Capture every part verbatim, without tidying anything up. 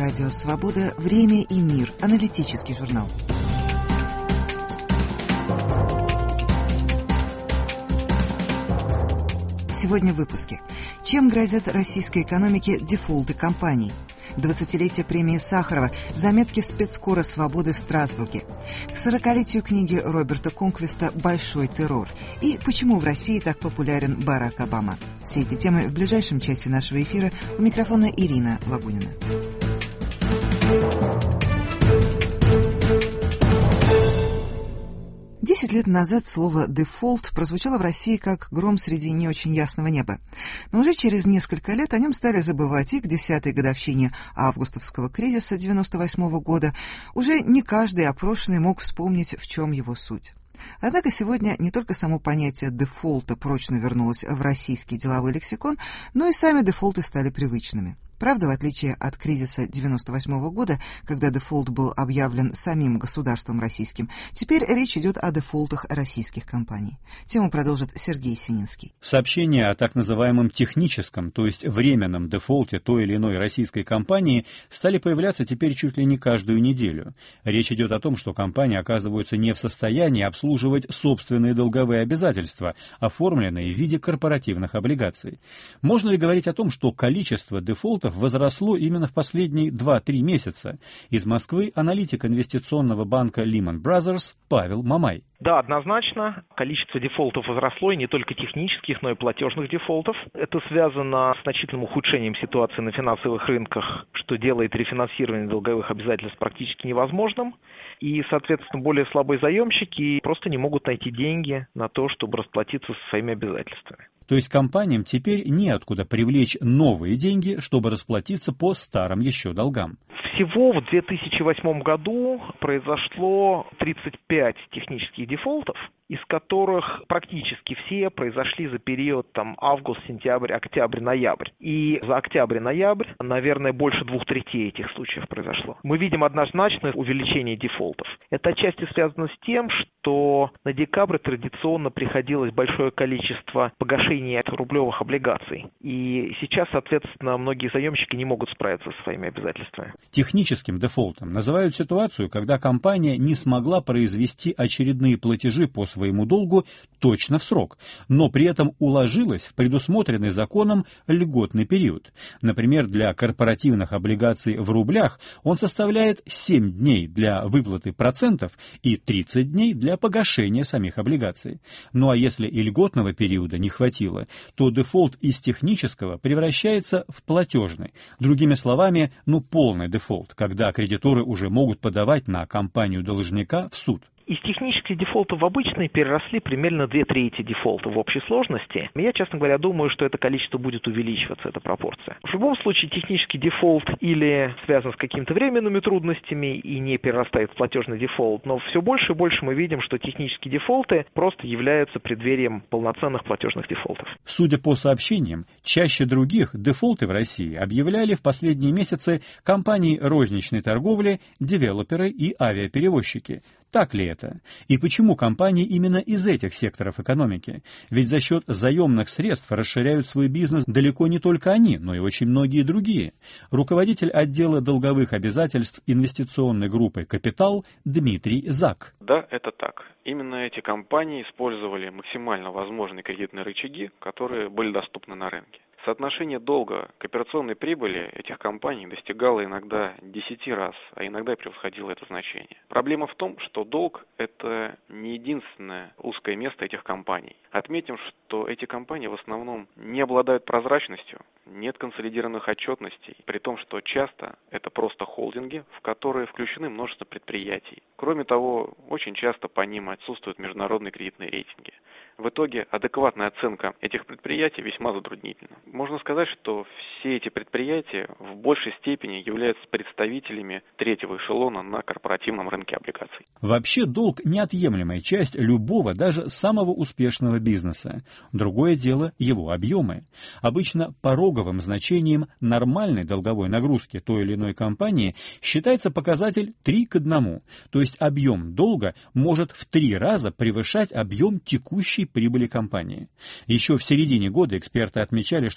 Радио Свобода. Время и мир. Аналитический журнал. Сегодня в выпуске. Чем грозят российской экономике дефолты компаний? двадцатилетие премии Сахарова, заметки спецкора «Свободы» в Страсбурге. К сорокалетию книги Роберта Конквиста «Большой террор». И почему в России так популярен Барак Обама. Все эти темы в ближайшем часе нашего эфира. У микрофона Ирина Лагунина. Десять лет назад слово «дефолт» прозвучало в России как гром среди не очень ясного неба. Но уже через несколько лет о нем стали забывать, и к десятой годовщине августовского кризиса девяносто восьмого года уже не каждый опрошенный мог вспомнить, в чем его суть. Однако сегодня не только само понятие дефолта прочно вернулось в российский деловой лексикон, но и сами дефолты стали привычными. Правда, в отличие от кризиса девяносто восьмого года, когда дефолт был объявлен самим государством российским, теперь речь идет о дефолтах российских компаний. Тему продолжит Сергей Сининский. Сообщения о так называемом техническом, то есть временном дефолте той или иной российской компании стали появляться теперь чуть ли не каждую неделю. Речь идет о том, что компании оказываются не в состоянии обслуживать собственные долговые обязательства, оформленные в виде корпоративных облигаций. Можно ли говорить о том, что количество дефолтов возросло именно в последние два-три месяца? Из Москвы аналитик инвестиционного банка Lehman Brothers Павел Мамай. Да, однозначно. Количество дефолтов возросло, и не только технических, но и платежных дефолтов. Это связано с значительным ухудшением ситуации на финансовых рынках, что делает рефинансирование долговых обязательств практически невозможным. И, соответственно, более слабые заемщики просто не могут найти деньги на то, чтобы расплатиться со своими обязательствами. То есть компаниям теперь неоткуда привлечь новые деньги, чтобы расплатиться по старым еще долгам. Всего в две тысячи восьмом году произошло тридцать пять технических дефолтов, из которых практически все произошли за период там, август, сентябрь, октябрь, ноябрь. И за октябрь-ноябрь, наверное, больше двух третей этих случаев произошло. Мы видим однозначное увеличение дефолтов. Это отчасти связано с тем, что на декабрь традиционно приходилось большое количество погашений рублевых облигаций. И сейчас, соответственно, многие заемщики не могут справиться со своими обязательствами. Техническим дефолтом называют ситуацию, когда компания не смогла произвести очередные платежи по своему долгу точно в срок, но при этом уложилась в предусмотренный законом льготный период. Например, для корпоративных облигаций в рублях он составляет семь дней для выплаты процентов и тридцать дней для погашения самих облигаций. Ну а если и льготного периода не хватило, то дефолт из технического превращается в платежный. Другими словами, ну полный дефолт, когда кредиторы уже могут подавать на компанию-должника в суд. Из технических дефолтов в обычные переросли примерно две трети дефолтов в общей сложности. Я, честно говоря, думаю, что это количество будет увеличиваться, эта пропорция. В любом случае, технический дефолт или связан с какими-то временными трудностями и не перерастает в платежный дефолт, но все больше и больше мы видим, что технические дефолты просто являются преддверием полноценных платежных дефолтов. Судя по сообщениям, чаще других дефолты в России объявляли в последние месяцы компании розничной торговли, девелоперы и авиаперевозчики. Так ли это? И почему компании именно из этих секторов экономики? Ведь за счет заемных средств расширяют свой бизнес далеко не только они, но и очень многие другие. Руководитель отдела долговых обязательств инвестиционной группы «Капитал» Дмитрий Зак. Да, это так. Именно эти компании использовали максимально возможные кредитные рычаги, которые были доступны на рынке. Соотношение долга к операционной прибыли этих компаний достигало иногда десяти раз, а иногда и превосходило это значение. Проблема в том, что долг – это не единственное узкое место этих компаний. Отметим, что эти компании в основном не обладают прозрачностью, нет консолидированных отчетностей, при том, что часто это просто холдинги, в которые включены множество предприятий. Кроме того, очень часто по ним отсутствуют международные кредитные рейтинги. В итоге адекватная оценка этих предприятий весьма затруднительна. Можно сказать, что все эти предприятия в большей степени являются представителями третьего эшелона на корпоративном рынке облигаций. Вообще долг – неотъемлемая часть любого, даже самого успешного бизнеса. Другое дело – его объемы. Обычно пороговым значением нормальной долговой нагрузки той или иной компании считается показатель три к одному, то есть объем долга может в три раза превышать объем текущей прибыли компании. Еще в середине года эксперты отмечали, что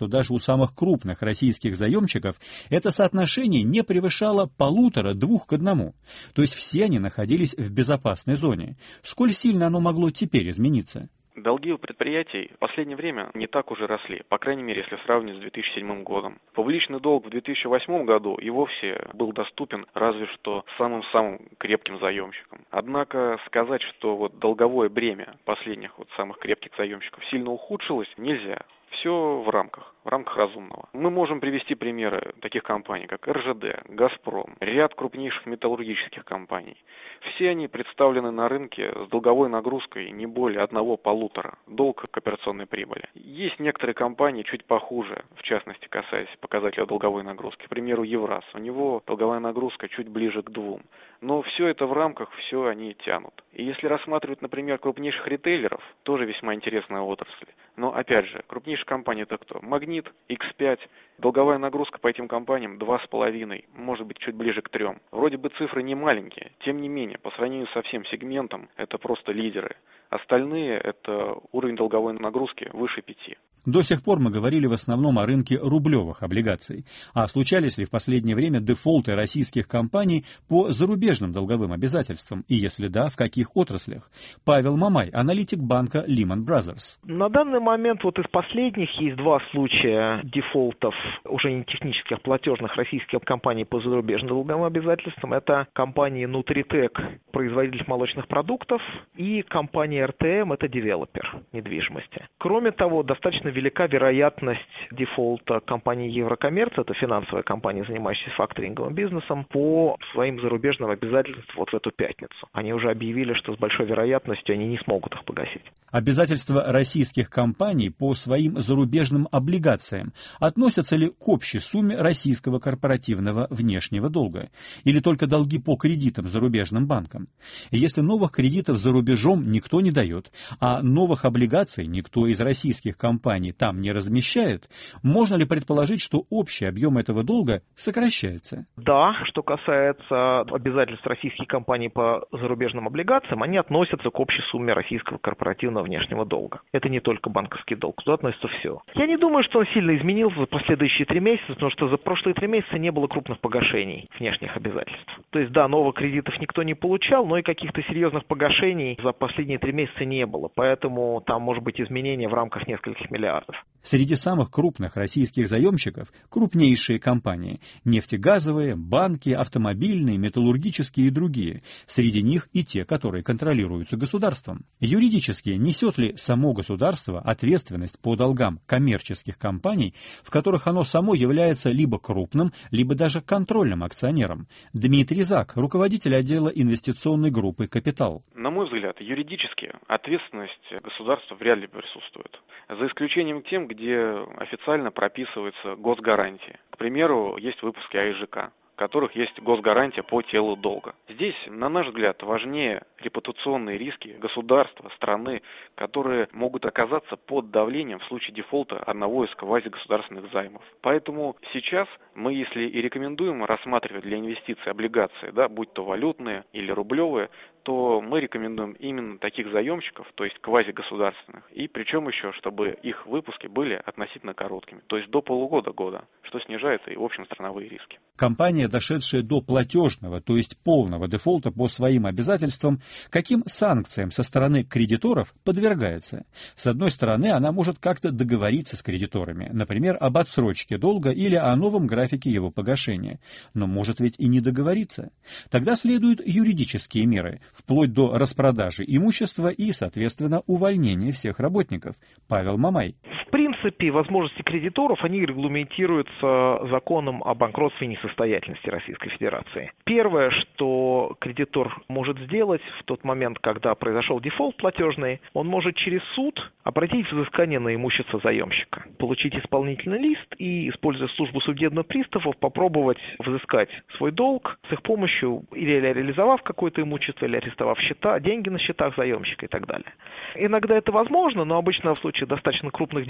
что даже у самых крупных российских заемщиков это соотношение не превышало полутора-двух к одному. То есть все они находились в безопасной зоне. Сколь сильно оно могло теперь измениться? Долги у предприятий в последнее время не так уже росли, по крайней мере, если сравнивать с две тысячи седьмым годом. Публичный долг в две тысячи восьмом году и вовсе был доступен разве что самым-самым крепким заемщикам. Однако сказать, что вот долговое бремя последних вот самых крепких заемщиков сильно ухудшилось, нельзя. Все в рамках, в рамках разумного. Мы можем привести примеры таких компаний, как эр жэ дэ, «Газпром», ряд крупнейших металлургических компаний. Все они представлены на рынке с долговой нагрузкой не более одного-полутора, долг к операционной прибыли. Есть некоторые компании чуть похуже, в частности, касаясь показателя долговой нагрузки. К примеру, Евраз. У него долговая нагрузка чуть ближе к двум. Но все это в рамках, все они тянут. И если рассматривать, например, крупнейших ритейлеров, тоже весьма интересная отрасль. Но, опять же, крупнейшие компании это кто? Магнит, икс пять. Долговая нагрузка по этим компаниям два с половиной, может быть, чуть ближе к трем. Вроде бы цифры не маленькие, тем не менее, по сравнению со всем сегментом, это просто лидеры. Остальные – это уровень долговой нагрузки выше пяти. До сих пор мы говорили в основном о рынке рублевых облигаций. А случались ли в последнее время дефолты российских компаний по зарубежным долговым обязательствам? И если да, в каких отраслях? Павел Мамай, аналитик банка Lehman Brothers. На данный момент вот из последних есть два случая дефолтов уже не технических, платежных российских компаний по зарубежным долговым обязательствам. Это компания Nutritec, производитель молочных продуктов, и компания эр тэ эм, это девелопер недвижимости. Кроме того, достаточно велика вероятность дефолта компании Еврокоммерц, это финансовая компания, занимающаяся факторинговым бизнесом, по своим зарубежным обязательствам вот в эту пятницу. Они уже объявили, что с большой вероятностью они не смогут их погасить. Обязательства российских компаний по своим зарубежным облигациям относятся ли к общей сумме российского корпоративного внешнего долга? Или только долги по кредитам зарубежным банкам? Если новых кредитов за рубежом никто не дает, а новых облигаций никто из российских компаний там не размещает, можно ли предположить, что общий объем этого долга сокращается? Да, что касается обязательств российских компаний по зарубежным облигациям, они относятся к общей сумме российского корпоративного внешнего долга. Это не только банковский долг, туда относится все. Я не думаю, что он сильно изменился за последующие три месяца, потому что за прошлые три месяца не было крупных погашений внешних обязательств. То есть, да, новых кредитов никто не получал, но и каких-то серьезных погашений за последние три месяца не было. Поэтому там может быть изменения в рамках нескольких миллиардов. Среди самых крупных российских заемщиков крупнейшие компании – нефтегазовые, банки, автомобильные, металлургические и другие. Среди них и те, которые контролируются государством. Юридически несет ли само государство ответственность по долгам коммерческих компаний, в которых оно само является либо крупным, либо даже контрольным акционером? Дмитрий Зак, руководитель отдела инвестиционной группы «Капитал». На мой взгляд, юридически ответственность государства вряд ли присутствует. За исключением тем, где официально прописываются госгарантии. К примеру, есть выпуски а и жэ ка, в которых есть госгарантия по телу долга. Здесь, на наш взгляд, важнее репутационные риски государства, страны, которые могут оказаться под давлением в случае дефолта одного из квазигосударственных займов. Поэтому сейчас мы, если и рекомендуем рассматривать для инвестиций облигации, да, будь то валютные или рублевые, то мы рекомендуем именно таких заемщиков, то есть квазигосударственных, и причем еще, чтобы их выпуски были относительно короткими, то есть до полугода-года, что снижает и, в общем, страновые риски. Компания, дошедшая до платежного, то есть полного дефолта по своим обязательствам, каким санкциям со стороны кредиторов подвергается? С одной стороны, она может как-то договориться с кредиторами, например, об отсрочке долга или о новом графике его погашения, но может ведь и не договориться. Тогда следуют юридические меры, вплоть до распродажи имущества и, соответственно, увольнения всех работников. Павел Мамай. В принципе, возможности кредиторов, они регламентируются законом о банкротстве и несостоятельности Российской Федерации. Первое, что кредитор может сделать в тот момент, когда произошел дефолт платежный, он может через суд обратить взыскание на имущество заемщика, получить исполнительный лист и, используя службу судебных приставов, попробовать взыскать свой долг с их помощью, или реализовав какое-то имущество, или арестовав счета, деньги на счетах заемщика и так далее. Иногда это возможно, но обычно в случае достаточно крупных дефолтов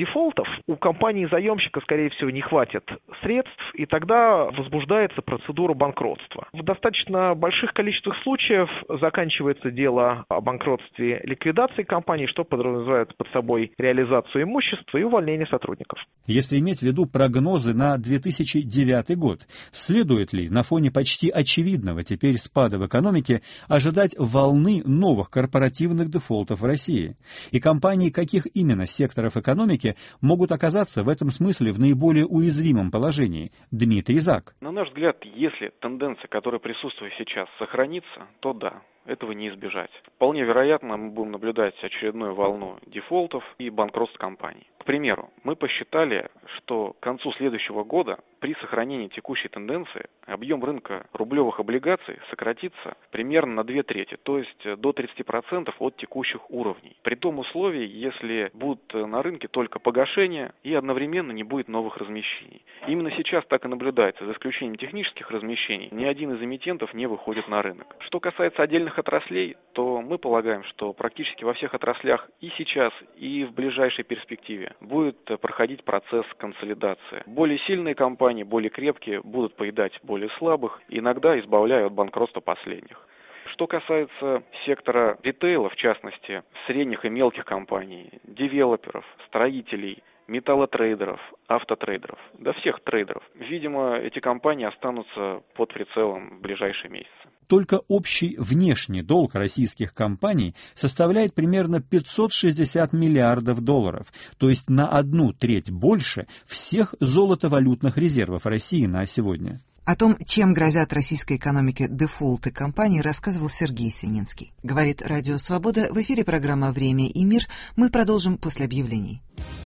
дефолтов, у компании-заемщика, скорее всего, не хватит средств, и тогда возбуждается процедура банкротства. В достаточно больших количествах случаев заканчивается дело о банкротстве ликвидации компании, что подразумевает под собой реализацию имущества и увольнение сотрудников. Если иметь в виду прогнозы на две тысячи девятый год, следует ли на фоне почти очевидного теперь спада в экономике ожидать волны новых корпоративных дефолтов в России? И компании каких именно секторов экономики могут оказаться в этом смысле в наиболее уязвимом положении? Дмитрий Зак. На наш взгляд, если тенденция, которая присутствует сейчас, сохранится, то да. Этого не избежать. Вполне вероятно, мы будем наблюдать очередную волну дефолтов и банкротств компаний. К примеру, мы посчитали, что к концу следующего года при сохранении текущей тенденции объем рынка рублевых облигаций сократится примерно на две трети, то есть до тридцати процентов от текущих уровней. При том условии, если будут на рынке только погашения и одновременно не будет новых размещений. Именно сейчас так и наблюдается, за исключением технических размещений, ни один из эмитентов не выходит на рынок. Что касается отдельных отраслей, то мы полагаем, что практически во всех отраслях и сейчас, и в ближайшей перспективе будет проходить процесс консолидации. Более сильные компании, более крепкие будут поедать более слабых, иногда избавляя от банкротства последних. Что касается сектора ритейла, в частности, средних и мелких компаний, девелоперов, строителей, металлотрейдеров, автотрейдеров, да всех трейдеров, видимо, эти компании останутся под прицелом в ближайшие месяцы. Только общий внешний долг российских компаний составляет примерно пятьсот шестьдесят миллиардов долларов, то есть на одну треть больше всех золотовалютных резервов России на сегодня. О том, чем грозят российской экономике дефолты компаний, рассказывал Сергей Сининский. Говорит Радио Свобода. В эфире программа «Время и мир». Мы продолжим после объявлений.